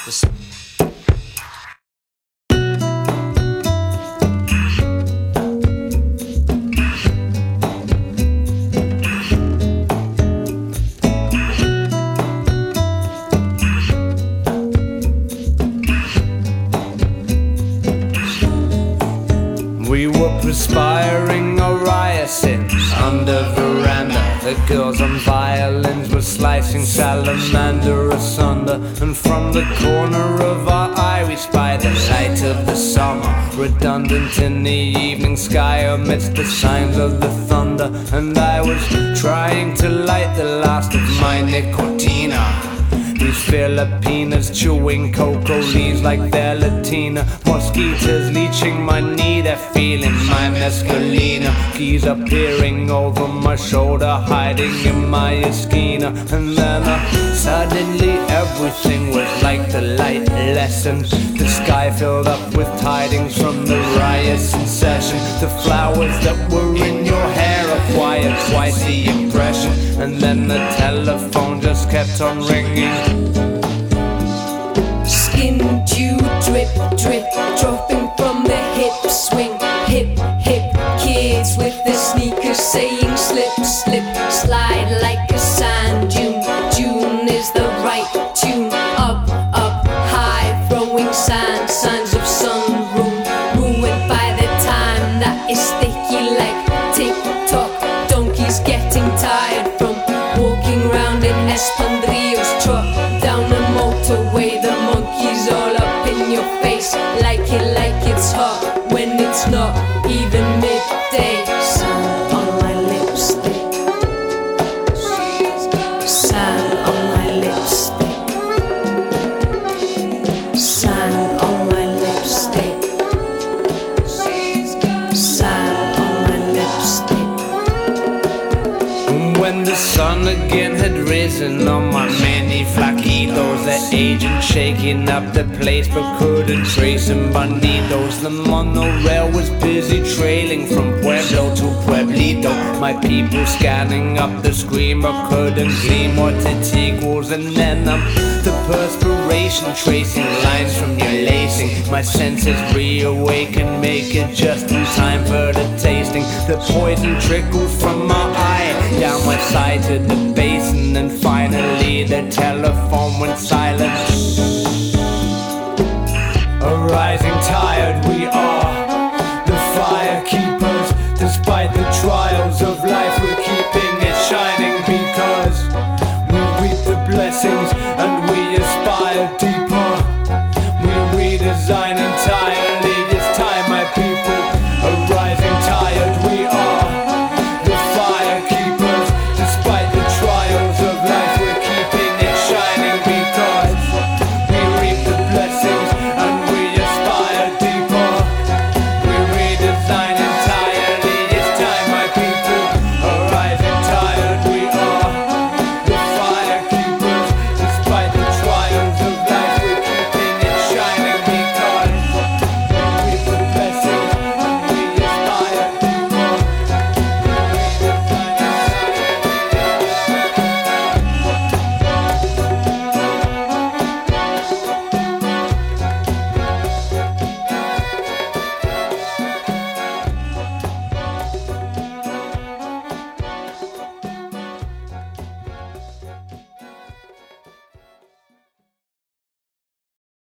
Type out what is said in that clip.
We were perspiring our hyacinths under veranda. The girls on violins were slicing salamander asunder. And from the corner of our eye we spied the light of the summer, redundant in the evening sky amidst the signs of the thunder. And I was trying to light the last of my nicotina. These Filipinas chewing cocoa leaves like they're Latina. Mosquitoes leeching my knee, they're feeling my mescalina. Keys appearing over my shoulder, hiding in my esquina. And then suddenly everything was like the light lessened. The sky filled up with tidings from the riots in session. The flowers that were in your hair acquired twice the impression. And then the telephone just kept on ringing. Skin dew drip drip dropping from the hip swing. Hip hip kids with their sneakers saying slip slip slide like a sand dune. June is the right tune. Up up high throwing sand, signs of sunroom ruined by the time that is sticky like TikTok. Donkeys getting tired from walking round in Espandrillos. Trot down the motorway, the monkeys all up in your face, like it's hot when it's not even midday. Sand on my lipstick, sand on my lipstick, sand on my lipstick, sand on my lipstick. When the sun again had risen on my many flaquitos, the agent shaking up the place but couldn't trace him bandidos. The monorail was busy trailing from Pueblo to Pueblito. My people scanning up the screen but couldn't glean what it equals. And then the perspiration tracing lines from your lacing. My senses reawaken, make it just in time for the tasting. The poison trickled from my eye down my side to the basin. And finally the telephone went silent.